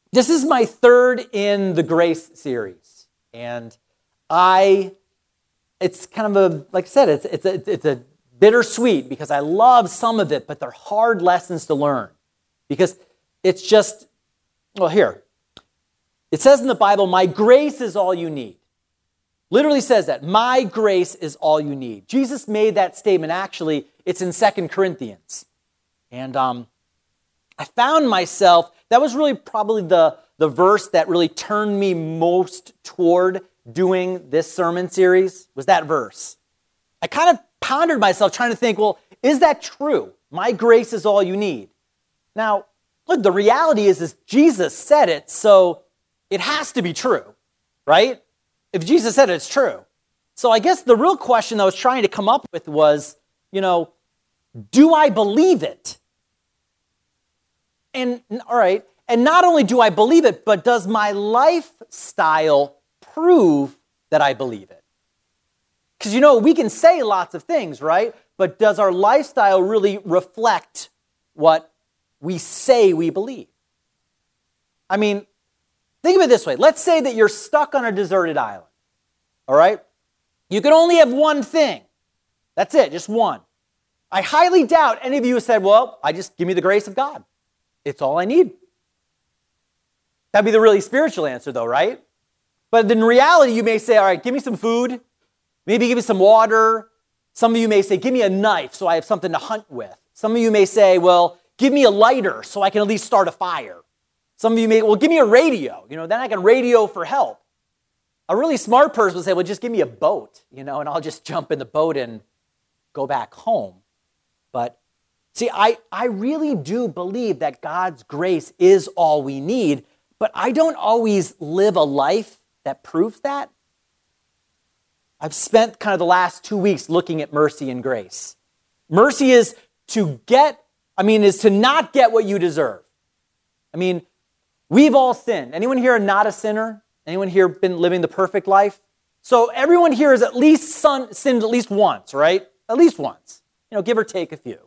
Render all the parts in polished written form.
This is my third in the Grace series, and it's kind of a, like I said, it's a bittersweet because I love some of it, but they're hard lessons to learn because it's just, well, here. It says in the Bible, my grace is all you need. Literally says that. My grace is all you need. Jesus made that statement. Actually, it's in 2 Corinthians. And I found myself, that was really probably the verse that really turned me most toward doing this sermon series, was that verse. I kind of pondered myself trying to think, well, is that true? My grace is all you need. Now, look, the reality is Jesus said it, so it has to be true, right? If Jesus said it, it's true. So I guess the real question I was trying to come up with was, do I believe it? And, all right, and not only do I believe it, but does my lifestyle prove that I believe it? Because, we can say lots of things, right? But does our lifestyle really reflect what we say we believe? I mean, think of it this way. Let's say that you're stuck on a deserted island, all right? You can only have one thing. That's it, just one. I highly doubt any of you have said, well, give me the grace of God. It's all I need. That'd be the really spiritual answer though, right? But in reality, you may say, all right, give me some food. Maybe give me some water. Some of you may say, give me a knife so I have something to hunt with. Some of you may say, well, give me a lighter so I can at least start a fire. Some of you may, well, give me a radio. Then I can radio for help. A really smart person would say, well, just give me a boat, and I'll just jump in the boat and go back home. But see, I really do believe that God's grace is all we need, but I don't always live a life that proves that. I've spent kind of the last 2 weeks looking at mercy and grace. Mercy is to not get what you deserve. We've all sinned. Anyone here not a sinner? Anyone here been living the perfect life? So everyone here has at least sinned at least once, right? At least once. Give or take a few.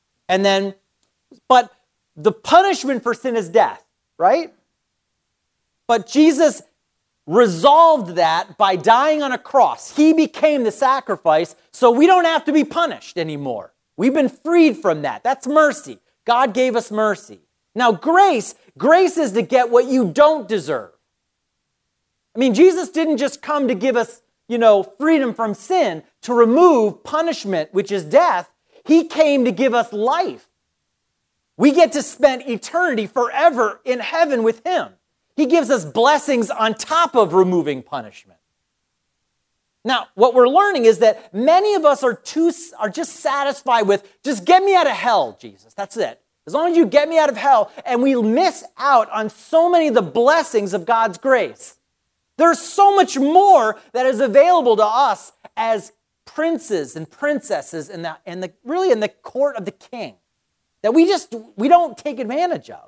But the punishment for sin is death, right? But Jesus resolved that by dying on a cross. He became the sacrifice, so we don't have to be punished anymore. We've been freed from that. That's mercy. God gave us mercy. Now, grace is to get what you don't deserve. Jesus didn't just come to give us, freedom from sin, to remove punishment, which is death. He came to give us life. We get to spend eternity forever in heaven with Him. He gives us blessings on top of removing punishment. Now, what we're learning is that many of us are just satisfied with, just get me out of hell, Jesus. That's it. As long as you get me out of hell, and we miss out on so many of the blessings of God's grace. There's so much more that is available to us as princes and princesses in the court of the King that we don't take advantage of.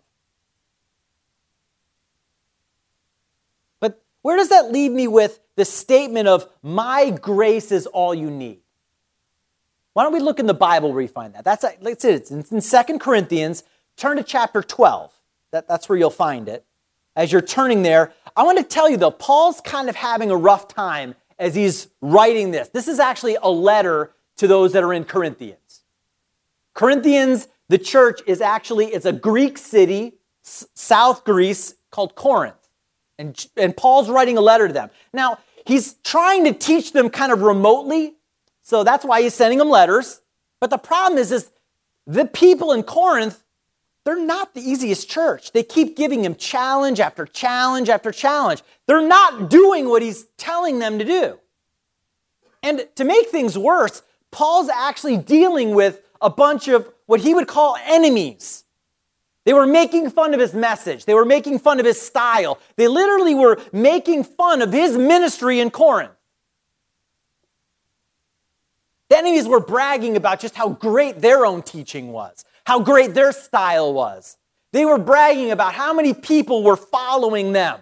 But where does that leave me with the statement of my grace is all you need? Why don't we look in the Bible where we find that? Let's say it's in 2 Corinthians. Turn to chapter 12. That's where you'll find it. As you're turning there, I want to tell you though, Paul's kind of having a rough time as he's writing this. This is actually a letter to those that are in Corinthians. Corinthians, the church, it's a Greek city, South Greece, called Corinth. And Paul's writing a letter to them. Now, he's trying to teach them kind of remotely, so that's why he's sending them letters. But the problem is the people in Corinth, they're not the easiest church. They keep giving him challenge after challenge after challenge. They're not doing what he's telling them to do. And to make things worse, Paul's actually dealing with a bunch of what he would call enemies. They were making fun of his message. They were making fun of his style. They literally were making fun of his ministry in Corinth. The enemies were bragging about just how great their own teaching was, how great their style was. They were bragging about how many people were following them.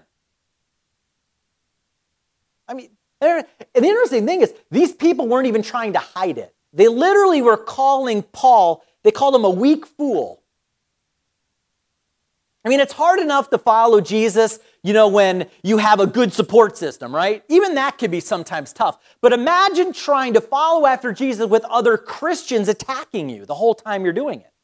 And the interesting thing is, these people weren't even trying to hide it. They literally were calling Paul, they called him a weak fool. I mean, it's hard enough to follow Jesus, when you have a good support system, right? Even that can be sometimes tough. But imagine trying to follow after Jesus with other Christians attacking you the whole time you're doing it.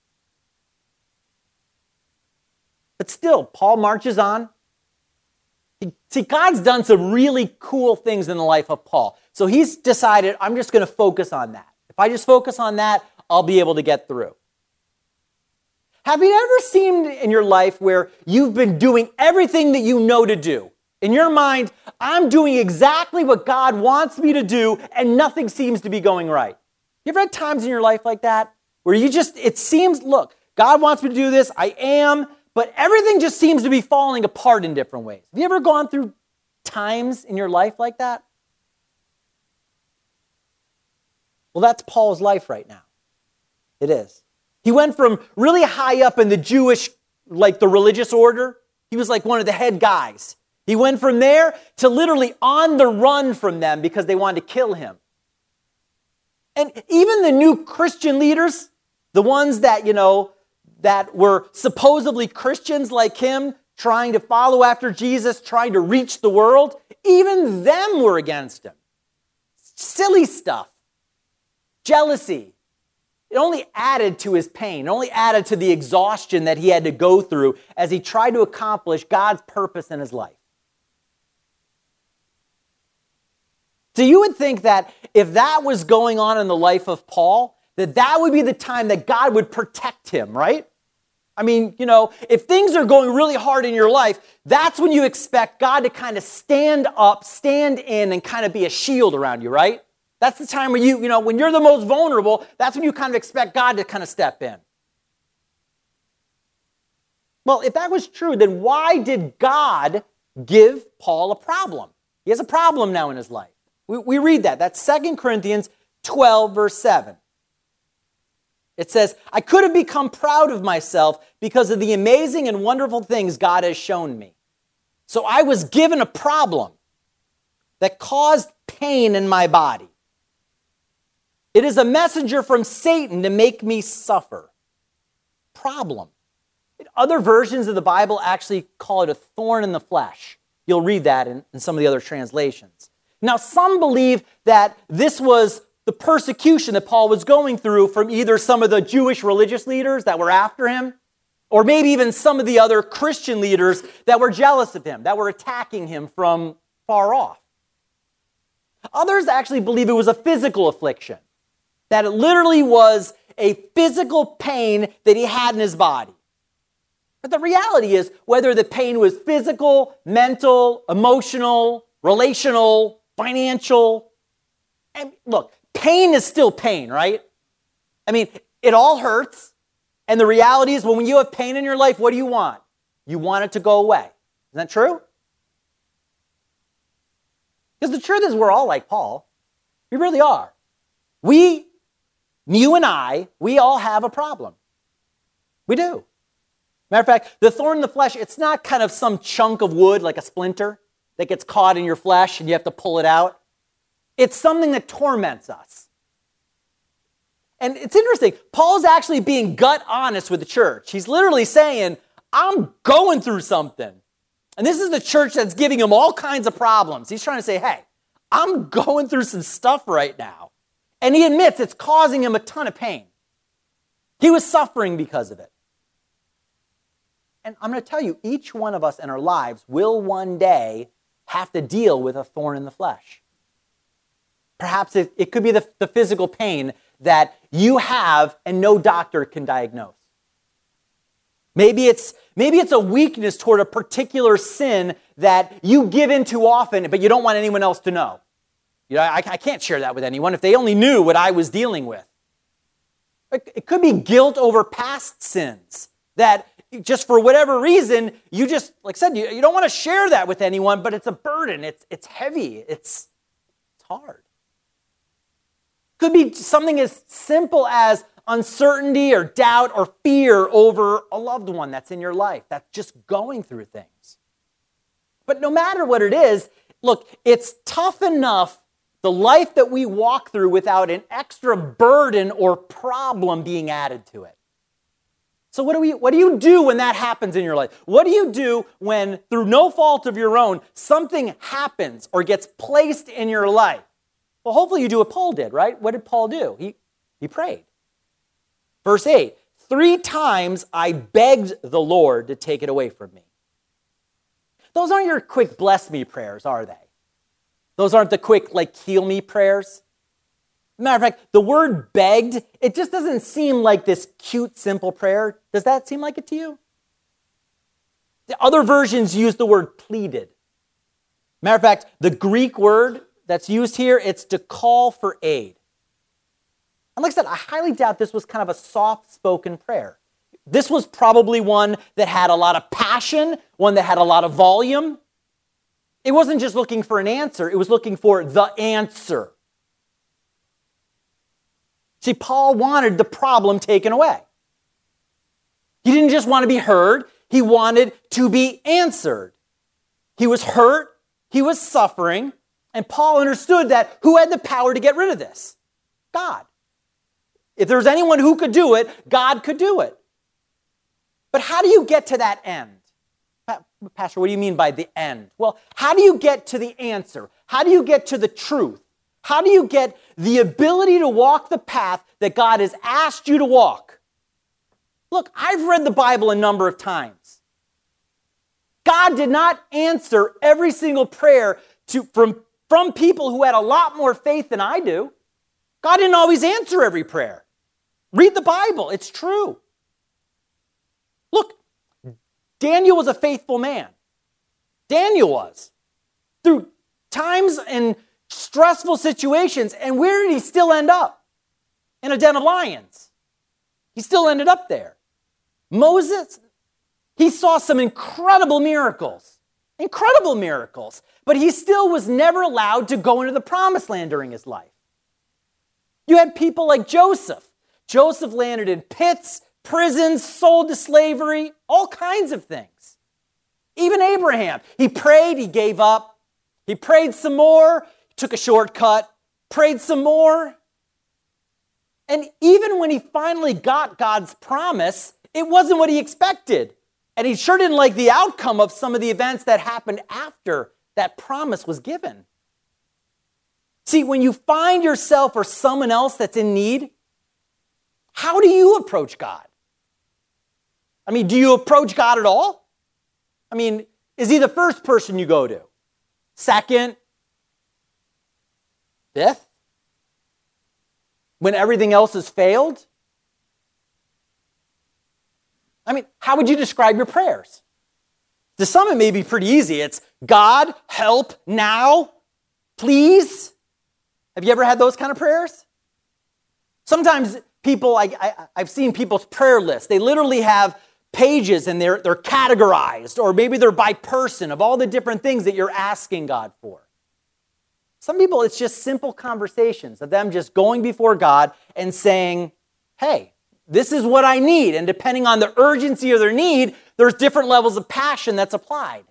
But still, Paul marches on. See, God's done some really cool things in the life of Paul. So he's decided, I'm just going to focus on that. If I just focus on that, I'll be able to get through. Have you ever seen in your life where you've been doing everything that you know to do? In your mind, I'm doing exactly what God wants me to do, and nothing seems to be going right. You ever had times in your life like that? Where it seems, look, God wants me to do this, I am, but everything just seems to be falling apart in different ways. Have you ever gone through times in your life like that? Well, that's Paul's life right now. It is. He went from really high up in the Jewish, the religious order. He was like one of the head guys. He went from there to literally on the run from them because they wanted to kill him. And even the new Christian leaders, the ones that, that were supposedly Christians like him, trying to follow after Jesus, trying to reach the world, even them were against him. Silly stuff. Jealousy. It only added to his pain. It only added to the exhaustion that he had to go through as he tried to accomplish God's purpose in his life. So you would think that if that was going on in the life of Paul, that would be the time that God would protect him, right? I mean, if things are going really hard in your life, that's when you expect God to kind of stand up, stand in, and kind of be a shield around you, right? That's the time where when you're the most vulnerable, that's when you kind of expect God to kind of step in. Well, if that was true, then why did God give Paul a problem? He has a problem now in his life. We read that. That's 2 Corinthians 12, verse 7. It says, I could have become proud of myself because of the amazing and wonderful things God has shown me. So I was given a problem that caused pain in my body. It is a messenger from Satan to make me suffer. Problem. Other versions of the Bible actually call it a thorn in the flesh. You'll read that in some of the other translations. Now, some believe that this was the persecution that Paul was going through from either some of the Jewish religious leaders that were after him, or maybe even some of the other Christian leaders that were jealous of him, that were attacking him from far off. Others actually believe it was a physical affliction, that it literally was a physical pain that he had in his body. But the reality is, whether the pain was physical, mental, emotional, relational, financial, and look, pain is still pain, right? I mean, it all hurts. And the reality is, when you have pain in your life, what do you want? You want it to go away. Isn't that true? Because the truth is, we're all like Paul. We really are. You and I, we all have a problem. We do. Matter of fact, the thorn in the flesh, it's not kind of some chunk of wood like a splinter that gets caught in your flesh and you have to pull it out. It's something that torments us. And it's interesting. Paul's actually being gut honest with the church. He's literally saying, I'm going through something. And this is the church that's giving him all kinds of problems. He's trying to say, hey, I'm going through some stuff right now. And he admits it's causing him a ton of pain. He was suffering because of it. And I'm going to tell you, each one of us in our lives will one day have to deal with a thorn in the flesh. Perhaps it could be the physical pain that you have and no doctor can diagnose. Maybe it's a weakness toward a particular sin that you give in too often, but you don't want anyone else to know. I can't share that with anyone. If they only knew what I was dealing with. It could be guilt over past sins that just for whatever reason, you just, like I said, you don't want to share that with anyone, but it's a burden. It's heavy. It's hard. Could be something as simple as uncertainty or doubt or fear over a loved one that's in your life, that's just going through things. But no matter what it is, look, it's tough enough, the life that we walk through, without an extra burden or problem being added to it. So what do you do when that happens in your life? What do you do when, through no fault of your own, something happens or gets placed in your life? Well, hopefully you do what Paul did, right? What did Paul do? He prayed. Verse 8, 3 times I begged the Lord to take it away from me. Those aren't your quick bless me prayers, are they? Those aren't the quick, heal me prayers. Matter of fact, the word begged, it just doesn't seem like this cute, simple prayer. Does that seem like it to you? The other versions use the word pleaded. Matter of fact, the Greek word that's used here, it's to call for aid. And like I said, I highly doubt this was kind of a soft-spoken prayer. This was probably one that had a lot of passion, one that had a lot of volume. It wasn't just looking for an answer, it was looking for the answer. See, Paul wanted the problem taken away. He didn't just want to be heard, he wanted to be answered. He was hurt, he was suffering, and Paul understood that who had the power to get rid of this? God. If there was anyone who could do it, God could do it. But how do you get to that end? Pastor, what do you mean by the end? Well, how do you get to the answer? How do you get to the truth? How do you get the ability to walk the path that God has asked you to walk? Look, I've read the Bible a number of times. God did not answer every single prayer from people who had a lot more faith than I do. God didn't always answer every prayer. Read the Bible. It's true. Look, Daniel was a faithful man. Daniel was. Through times and stressful situations, and where did he still end up? In a den of lions. He still ended up there. Moses, he saw some incredible miracles, but he still was never allowed to go into the promised land during his life. You had people like Joseph. Joseph landed in pits, prisons, sold to slavery, all kinds of things. Even Abraham, he prayed, he gave up. He prayed some more, took a shortcut, prayed some more. And even when he finally got God's promise, it wasn't what he expected. And he sure didn't like the outcome of some of the events that happened after that promise was given. See, when you find yourself or someone else that's in need, how do you approach God? I mean, do you approach God at all? I mean, is he the first person you go to? Second? Fifth? When everything else has failed? I mean, how would you describe your prayers? To some, it may be pretty easy. It's, God, help now, please. Have you ever had those kind of prayers? Sometimes people, I've seen people's prayer lists. They literally have pages and they're categorized, or maybe they're by person of all the different things that you're asking God for. Some people, it's just simple conversations of them just going before God and saying, hey, this is what I need. And depending on the urgency of their need, there's different levels of passion that's applied.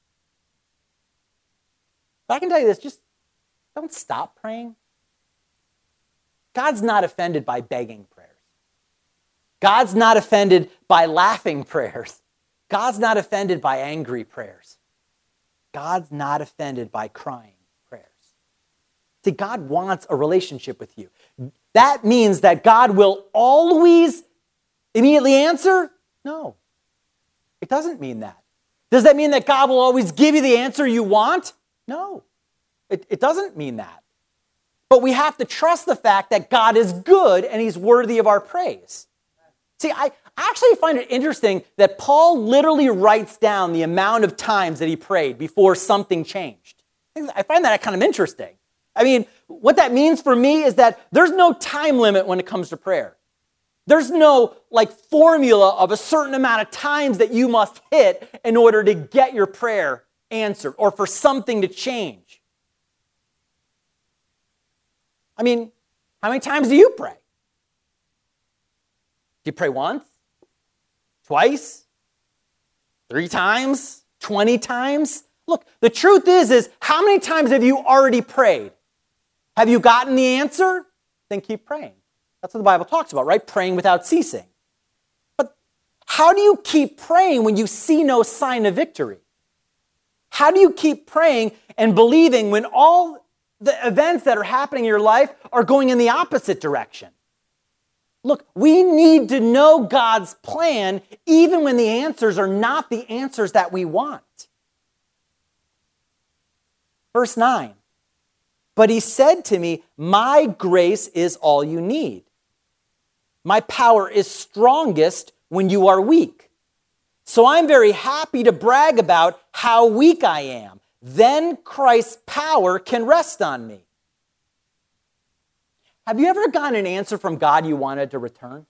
But I can tell you this, just don't stop praying. God's not offended by begging prayers. God's not offended by laughing prayers. God's not offended by angry prayers. God's not offended by crying prayers. See, God wants a relationship with you. That means that God will always immediately answer? No, it doesn't mean that. Does that mean that God will always give you the answer you want? No, it doesn't mean that. But we have to trust the fact that God is good and he's worthy of our praise. See, I actually find it interesting that Paul literally writes down the amount of times that he prayed before something changed. I find that kind of interesting. I mean, what that means for me is that there's no time limit when it comes to prayer. There's no formula of a certain amount of times that you must hit in order to get your prayer answered or for something to change. I mean, how many times do you pray? Do you pray once? Twice? 3 times? 20 times? Look, the truth is how many times have you already prayed? Have you gotten the answer? Then keep praying. That's what the Bible talks about, right? Praying without ceasing. But How do you keep praying when you see no sign of victory? How do you keep praying and believing when all the events that are happening in your life are going in the opposite direction? Look, we need to know God's plan even when the answers are not the answers that we want. Verse 9, but he said to me, my grace is all you need. My power is strongest when you are weak. So I'm very happy to brag about how weak I am. Then Christ's power can rest on me. Have you ever gotten an answer from God you wanted to return?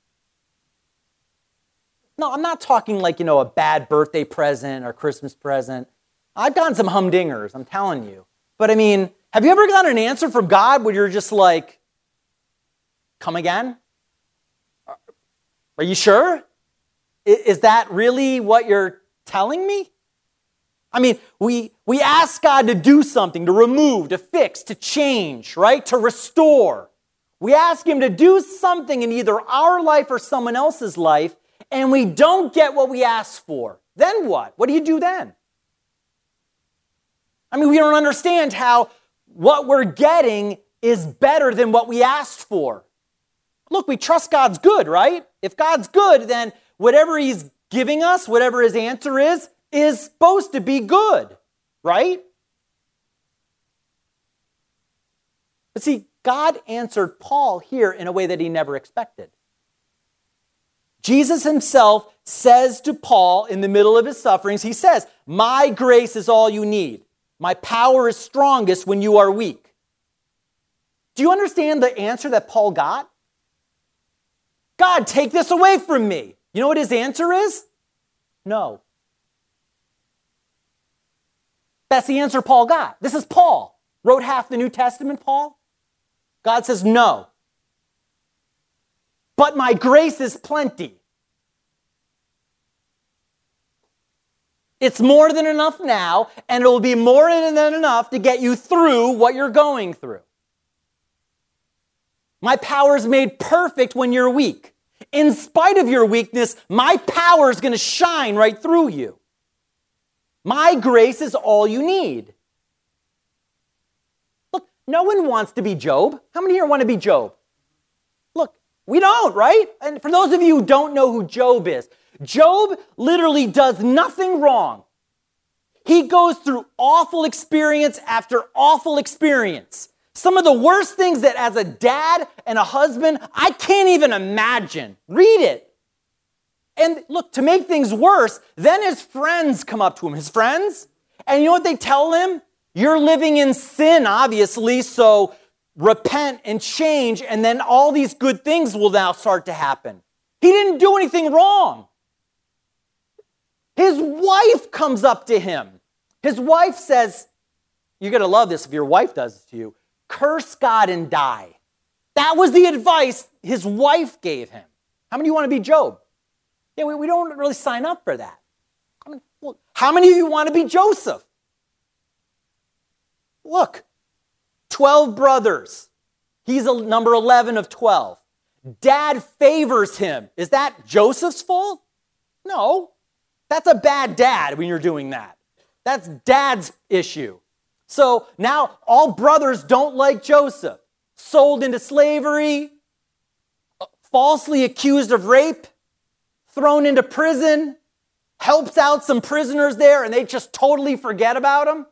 No, I'm not talking like, a bad birthday present or Christmas present. I've gotten some humdingers, I'm telling you. But have you ever gotten an answer from God where you're just like, come again? Are you sure? Is that really what you're telling me? We ask God to do something, to remove, to fix, to change, right? To restore. We ask him to do something in either our life or someone else's life, and we don't get what we ask for. Then what? What do you do then? We don't understand how what we're getting is better than what we asked for. Look, we trust God's good, right? If God's good, then whatever he's giving us, whatever his answer is supposed to be good, right? But see, God answered Paul here in a way that he never expected. Jesus himself says to Paul in the middle of his sufferings, he says, my grace is all you need. My power is strongest when you are weak. Do you understand the answer that Paul got? God, take this away from me. You know what his answer is? No. That's the answer Paul got. This is Paul. Wrote half the New Testament, Paul. God says, no. But my grace is plenty. It's more than enough now, and it will be more than enough to get you through what you're going through. My power is made perfect when you're weak. In spite of your weakness, my power is going to shine right through you. My grace is all you need. Look, no one wants to be Job. How many here want to be Job? Look, we don't, right? And for those of you who don't know who Job is, Job literally does nothing wrong. He goes through awful experience after awful experience. Some of the worst things that as a dad and a husband, I can't even imagine. Read it. And look, to make things worse, then his friends come up to him. His friends? And you know what they tell him? You're living in sin, obviously, so repent and change, and then all these good things will now start to happen. He didn't do anything wrong. His wife comes up to him. His wife says, you're going to love this if your wife does this to you, curse God and die. That was the advice his wife gave him. How many of you want to be Job? Yeah, we don't really sign up for that. How many of you want to be Joseph? Look, 12 brothers. He's number 11 of 12. Dad favors him. Is that Joseph's fault? No. That's a bad dad when you're doing that. That's dad's issue. So now all brothers don't like Joseph. Sold into slavery, falsely accused of rape, thrown into prison, helps out some prisoners there, and they just totally forget about him.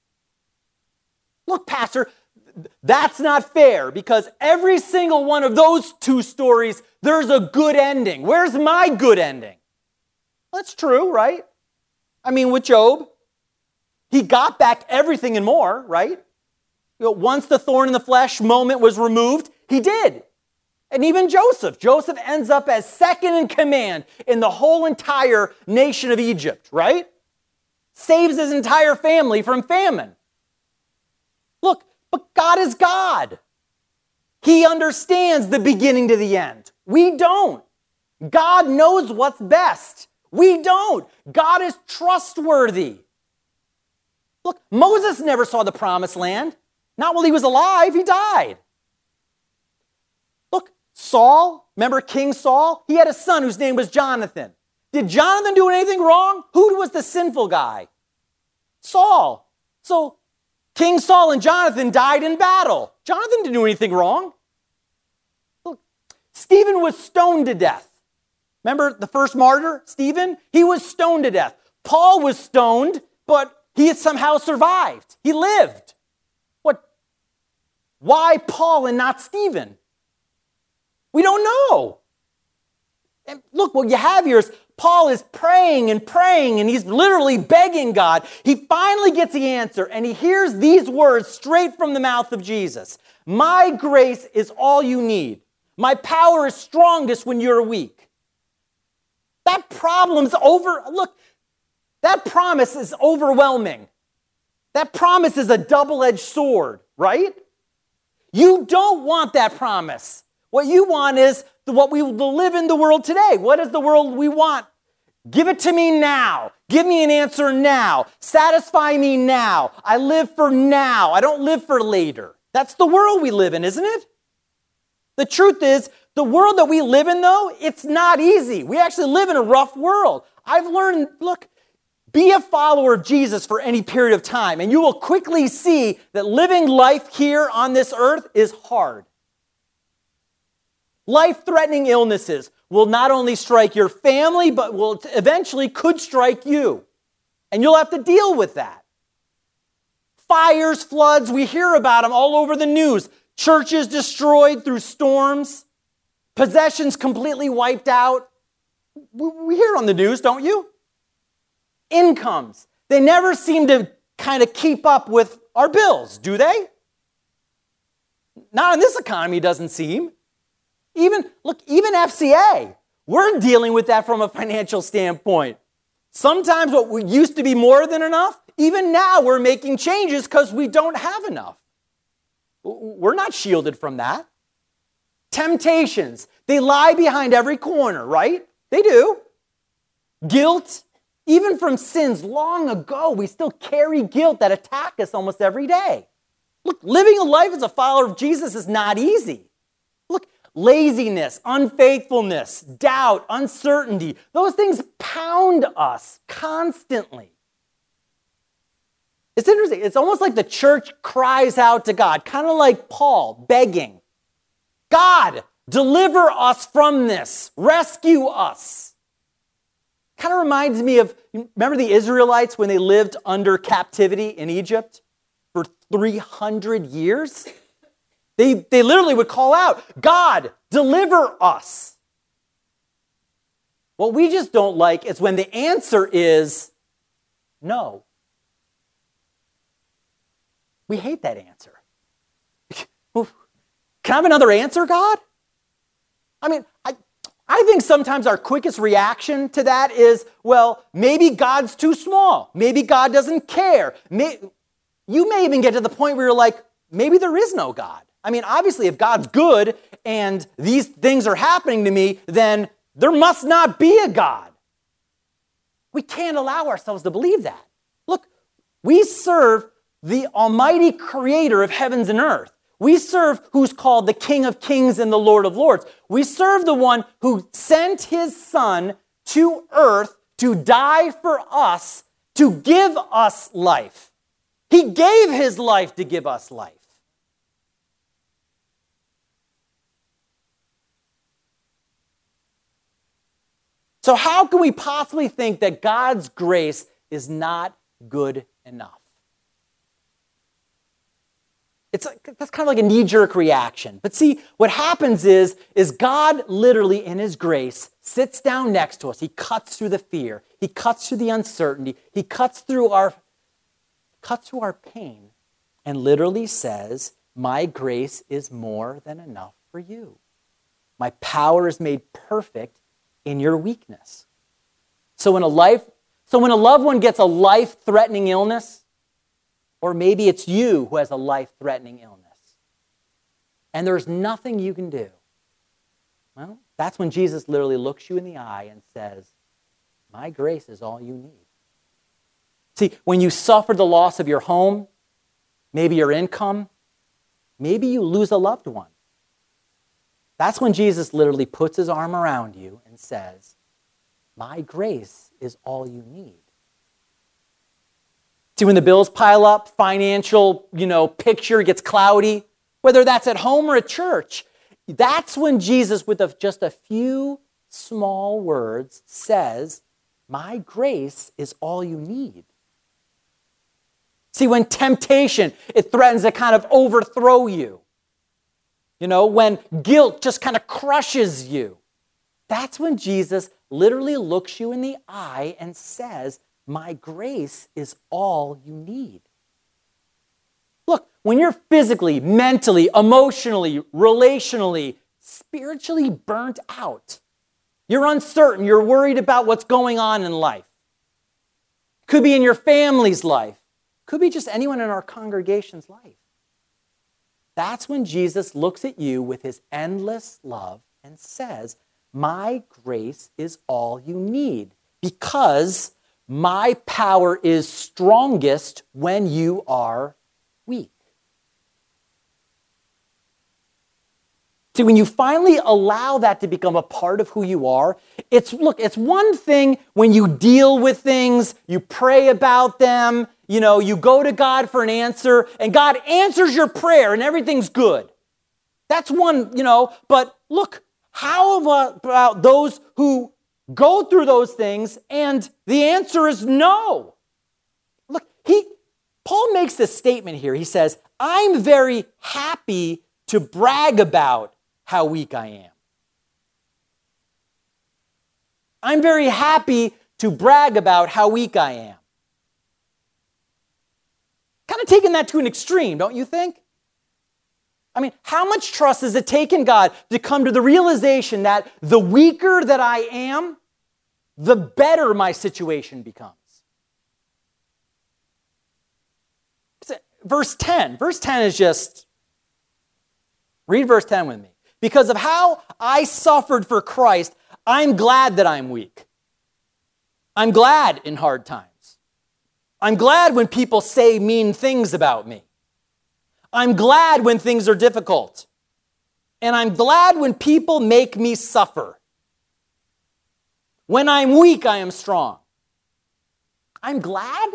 Look, Pastor, that's not fair because every single one of those two stories, there's a good ending. Where's my good ending? That's true, right? With Job, he got back everything and more, right? Once the thorn in the flesh moment was removed, he did. And even Joseph ends up as second in command in the whole entire nation of Egypt, right? Saves his entire family from famine. Look, but God is God. He understands the beginning to the end. We don't. God knows what's best. We don't. God is trustworthy. Look, Moses never saw the promised land. Not while he was alive. He died. Look, Saul, remember King Saul? He had a son whose name was Jonathan. Did Jonathan do anything wrong? Who was the sinful guy? Saul. So King Saul and Jonathan died in battle. Jonathan didn't do anything wrong. Look, Stephen was stoned to death. Remember the first martyr, Stephen? He was stoned to death. Paul was stoned, but he had somehow survived. He lived. What? Why Paul and not Stephen? We don't know. And look, what you have here is Paul is praying, and he's literally begging God. He finally gets the answer, and he hears these words straight from the mouth of Jesus. My grace is all you need. My power is strongest when you're weak. That problem's over. Look, that promise is overwhelming. That promise is a double-edged sword, right? You don't want that promise. What you want is what we live in the world today. What is the world we want? Give it to me now. Give me an answer now. Satisfy me now. I live for now. I don't live for later. That's the world we live in, isn't it? The truth is, the world that we live in, though, it's not easy. We actually live in a rough world. I've learned, look, be a follower of Jesus for any period of time, and you will quickly see that living life here on this earth is hard. Life-threatening illnesses will not only strike your family, but will eventually could strike you. And you'll have to deal with that. Fires, floods, we hear about them all over the news. Churches destroyed through storms. Possessions completely wiped out. We hear it on the news, don't you? Incomes. They never seem to kind of keep up with our bills, do they? Not in this economy, doesn't seem. Even FCA, we're dealing with that from a financial standpoint. Sometimes what used to be more than enough, even now we're making changes because we don't have enough. We're not shielded from that. Temptations, they lie behind every corner, right? They do. Guilt, even from sins long ago, we still carry guilt that attack us almost every day. Look, living a life as a follower of Jesus is not easy. Look, laziness, unfaithfulness, doubt, uncertainty, those things pound us constantly. It's interesting. It's almost like the church cries out to God, kind of like Paul begging, God, deliver us from this. Rescue us. Kind of reminds me of, remember the Israelites when they lived under captivity in Egypt for 300 years? They literally would call out, God, deliver us. What we just don't like is when the answer is no. We hate that answer. Can I have another answer, God? I mean, I think sometimes our quickest reaction to that is, well, maybe God's too small. Maybe God doesn't care. You may even get to the point where you're like, maybe there is no God. I mean, obviously, if God's good and these things are happening to me, then there must not be a God. We can't allow ourselves to believe that. Look, we serve the almighty creator of heavens and earth. We serve who's called the King of Kings and the Lord of Lords. We serve the one who sent his son to earth to die for us, to give us life. He gave his life to give us life. So how can we possibly think that God's grace is not good enough? That's kind of like a knee-jerk reaction. But see, what happens is God literally in his grace sits down next to us. He cuts through the fear. He cuts through the uncertainty. He cuts through our pain and literally says, my grace is more than enough for you. My power is made perfect in your weakness. So when a loved one gets a life-threatening illness, or maybe it's you who has a life-threatening illness, and there's nothing you can do, well, that's when Jesus literally looks you in the eye and says, my grace is all you need. See, when you suffer the loss of your home, maybe your income, maybe you lose a loved one, that's when Jesus literally puts his arm around you and says, my grace is all you need. See, when the bills pile up, financial, picture gets cloudy, whether that's at home or at church, that's when Jesus, with just a few small words, says, my grace is all you need. See, when temptation, it threatens to kind of overthrow you, when guilt just kind of crushes you, that's when Jesus literally looks you in the eye and says, my grace is all you need. Look, when you're physically, mentally, emotionally, relationally, spiritually burnt out, you're uncertain, you're worried about what's going on in life. Could be in your family's life. Could be just anyone in our congregation's life. That's when Jesus looks at you with his endless love and says, my grace is all you need, because my power is strongest when you are weak. See, when you finally allow that to become a part of who you are, it's one thing when you deal with things, you pray about them, you go to God for an answer, and God answers your prayer and everything's good. That's one, but look, how about those who go through those things and the answer is no? Look, Paul makes this statement here. He says, I'm very happy to brag about how weak I am. I'm very happy to brag about how weak I am. Kind of taking that to an extreme, don't you think? I mean, how much trust does it take in God to come to the realization that the weaker that I am, the better my situation becomes? Verse 10 is just, read verse 10 with me. Because of how I suffered for Christ, I'm glad that I'm weak. I'm glad in hard times. I'm glad when people say mean things about me. I'm glad when things are difficult. And I'm glad when people make me suffer. When I'm weak, I am strong. I'm glad?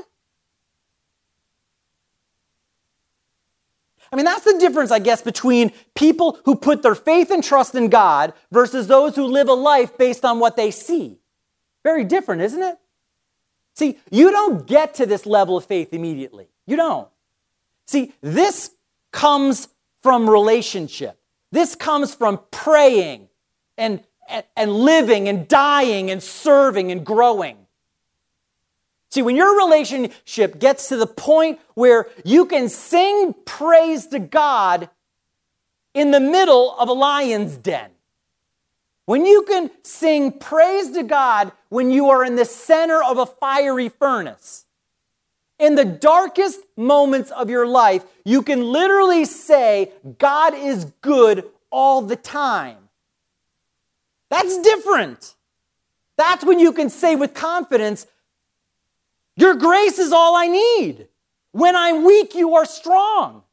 I mean, that's the difference, I guess, between people who put their faith and trust in God versus those who live a life based on what they see. Very different, isn't it? See, you don't get to this level of faith immediately. You don't. See, this comes from relationship. This comes from praying and living and dying and serving and growing. See, when your relationship gets to the point where you can sing praise to God in the middle of a lion's den, when you can sing praise to God when you are in the center of a fiery furnace, in the darkest moments of your life, you can literally say, God is good all the time. That's different. That's when you can say with confidence, your grace is all I need. When I'm weak, you are strong.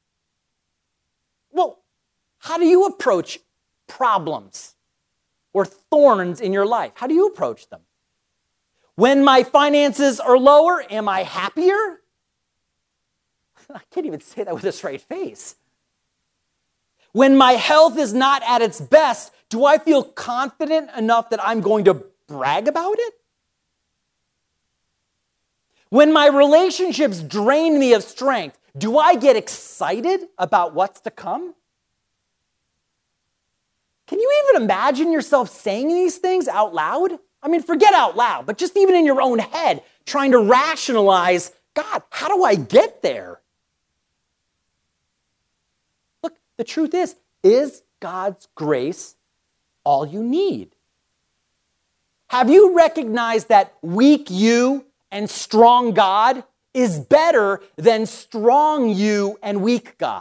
Well, how do you approach problems or thorns in your life? How do you approach them? When my finances are lower, am I happier? I can't even say that with a straight face. When my health is not at its best, do I feel confident enough that I'm going to brag about it? When my relationships drain me of strength, do I get excited about what's to come? Can you even imagine yourself saying these things out loud? I mean, forget out loud, but just even in your own head, trying to rationalize, God, how do I get there? Look, the truth is God's grace all you need? Have you recognized that weak you and strong God is better than strong you and weak God?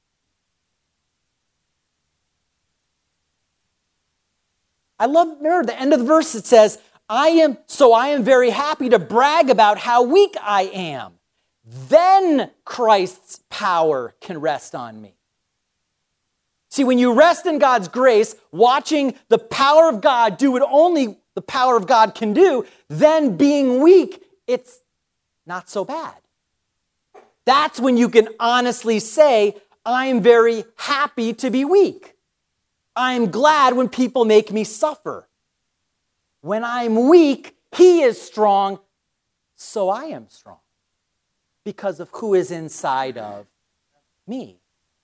I love, remember the end of the verse, it says, I am very happy to brag about how weak I am. Then Christ's power can rest on me. See, when you rest in God's grace, watching the power of God do what only the power of God can do, then being weak, it's not so bad. That's when you can honestly say, I am very happy to be weak. I am glad when people make me suffer. When I'm weak, He is strong, so I am strong because of who is inside of me.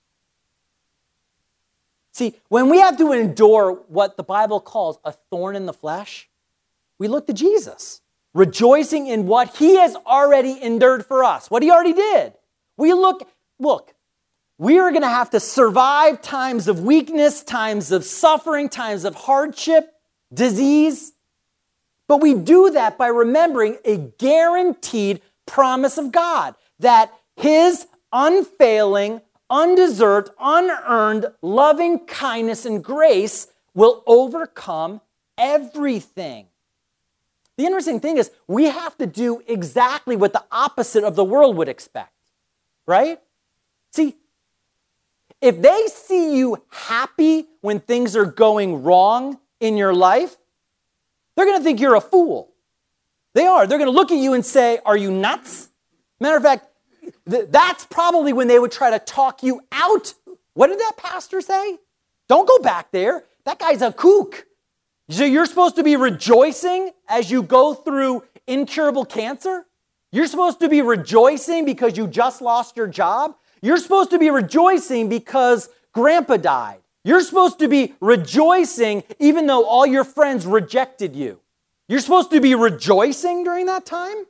See, when we have to endure what the Bible calls a thorn in the flesh, we look to Jesus, rejoicing in what He has already endured for us, what He already did. We look, we are going to have to survive times of weakness, times of suffering, times of hardship, disease. But we do that by remembering a guaranteed promise of God that His unfailing, undeserved, unearned, loving kindness and grace will overcome everything. The interesting thing is we have to do exactly what the opposite of the world would expect, right? See, if they see you happy when things are going wrong in your life, they're going to think you're a fool. They are. They're going to look at you and say, are you nuts? Matter of fact, that's probably when they would try to talk you out. What did that pastor say? Don't go back there. That guy's a kook. So you're supposed to be rejoicing as you go through incurable cancer? You're supposed to be rejoicing because you just lost your job? You're supposed to be rejoicing because grandpa died. You're supposed to be rejoicing even though all your friends rejected you. You're supposed to be rejoicing during that time?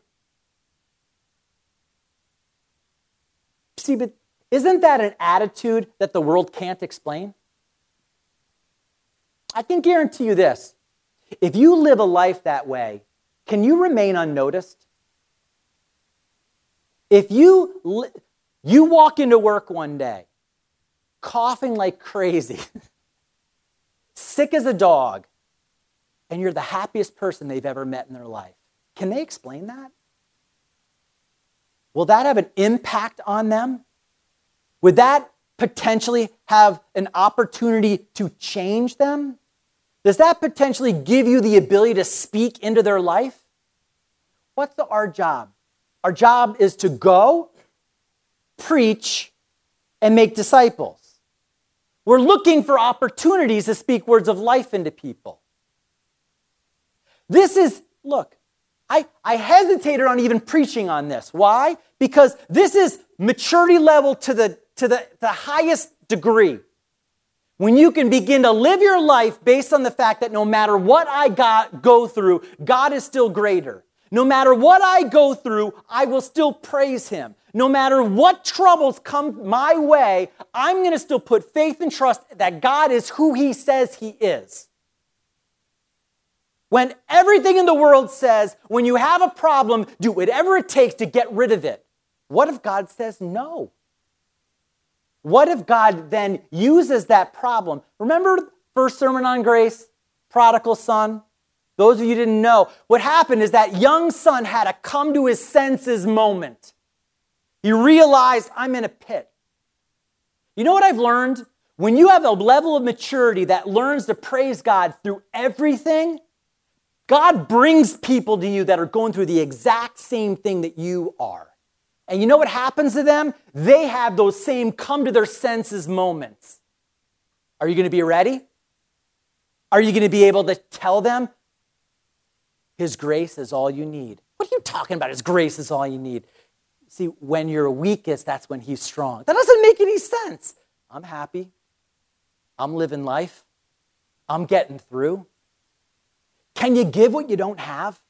See, but isn't that an attitude that the world can't explain? I can guarantee you this. If you live a life that way, can you remain unnoticed? If you walk into work one day, coughing like crazy, sick as a dog, and you're the happiest person they've ever met in their life, can they explain that? Will that have an impact on them? Would that potentially have an opportunity to change them? Does that potentially give you the ability to speak into their life? What's our job? Our job is to go, preach, and make disciples. We're looking for opportunities to speak words of life into people. This is, look, I hesitated on even preaching on this. Why? Because this is maturity level to the highest degree. When you can begin to live your life based on the fact that no matter what I go through, God is still greater. No matter what I go through, I will still praise Him. No matter what troubles come my way, I'm going to still put faith and trust that God is who He says He is. When everything in the world says, when you have a problem, do whatever it takes to get rid of it. What if God says no? What if God then uses that problem? Remember first sermon on grace, prodigal son? Those of you who didn't know, what happened is that young son had a come to his senses moment. He realized, I'm in a pit. You know what I've learned? When you have a level of maturity that learns to praise God through everything, God brings people to you that are going through the exact same thing that you are. And you know what happens to them? They have those same come to their senses moments. Are you going to be ready? Are you going to be able to tell them, His grace is all you need? What are you talking about? His grace is all you need. See, when you're weakest, that's when He's strong. That doesn't make any sense. I'm happy. I'm living life. I'm getting through. Can you give what you don't have?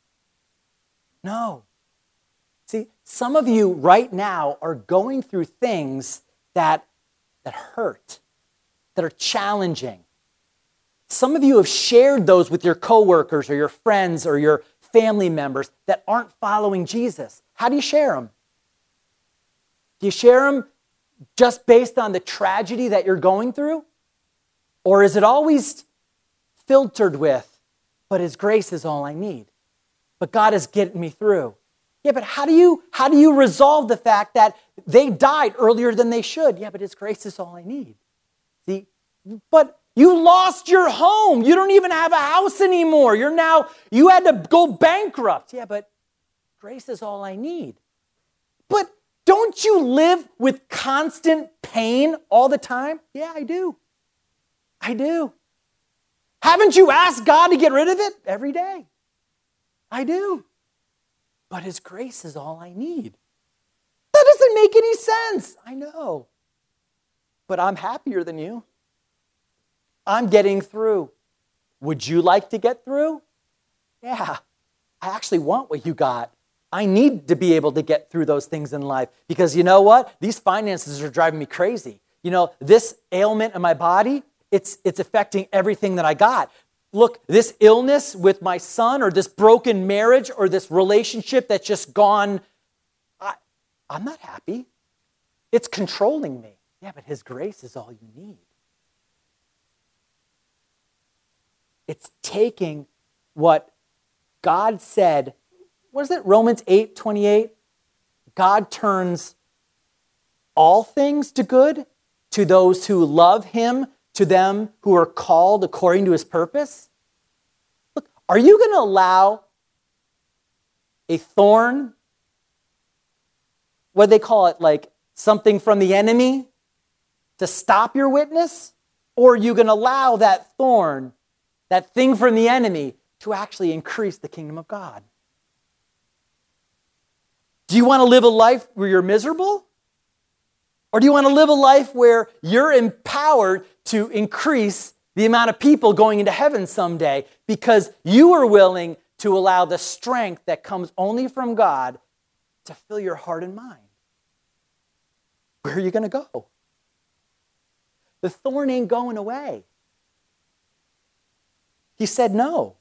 No. See, some of you right now are going through things that hurt, that are challenging. Some of you have shared those with your coworkers or your friends or your family members that aren't following Jesus. How do you share them? Do you share them just based on the tragedy that you're going through? Or is it always filtered with, but His grace is all I need. But God is getting me through. Yeah, but how do you resolve the fact that they died earlier than they should? Yeah, but His grace is all I need. See, But you lost your home. You don't even have a house anymore. You had to go bankrupt. Yeah, but grace is all I need. But don't you live with constant pain all the time? Yeah, I do. I do. Haven't you asked God to get rid of it? Every day. I do. But His grace is all I need. That doesn't make any sense. I know. But I'm happier than you. I'm getting through. Would you like to get through? Yeah. I actually want what you got. I need to be able to get through those things in life because you know what? These finances are driving me crazy. You know, this ailment in my body, it's affecting everything that I got. Look, this illness with my son or this broken marriage or this relationship that's just gone, I'm not happy. It's controlling me. Yeah, but His grace is all you need. It's taking what God said. What is it? Romans 8:28. God turns all things to good to those who love Him, to them who are called according to His purpose. Look, are you going to allow a thorn, what do they call it, like something from the enemy, to stop your witness? Or are you going to allow that thorn, that thing from the enemy, to actually increase the kingdom of God? Do you want to live a life where you're miserable? Or do you want to live a life where you're empowered to increase the amount of people going into heaven someday because you are willing to allow the strength that comes only from God to fill your heart and mind? Where are you going to go? The thorn ain't going away. He said no.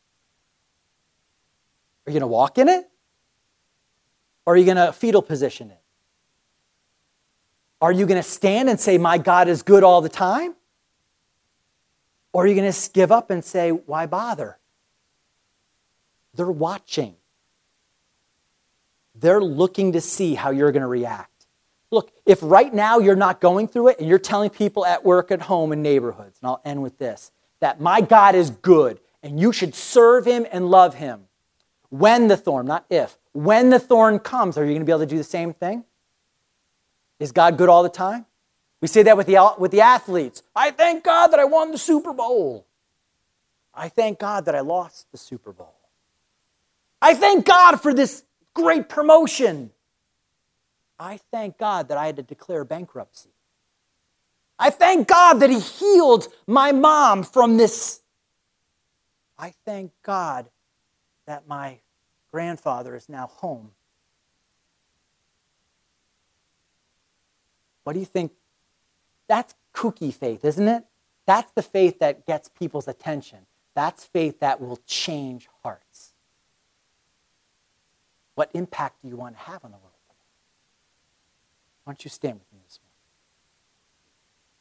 Are you going to walk in it? Or are you going to fetal position it? Are you going to stand and say, my God is good all the time? Or are you going to give up and say, why bother? They're watching. They're looking to see how you're going to react. Look, if right now you're not going through it and you're telling people at work, at home, in neighborhoods, and I'll end with this, that my God is good and you should serve Him and love Him. When the thorn, not if, when the thorn comes, are you going to be able to do the same thing? Is God good all the time? We say that with the athletes. I thank God that I won the Super Bowl. I thank God that I lost the Super Bowl. I thank God for this great promotion. I thank God that I had to declare bankruptcy. I thank God that He healed my mom from this. I thank God that my grandfather is now home. What do you think? That's kooky faith, isn't it? That's the faith that gets people's attention. That's faith that will change hearts. What impact do you want to have on the world today? Why don't you stand with me this morning?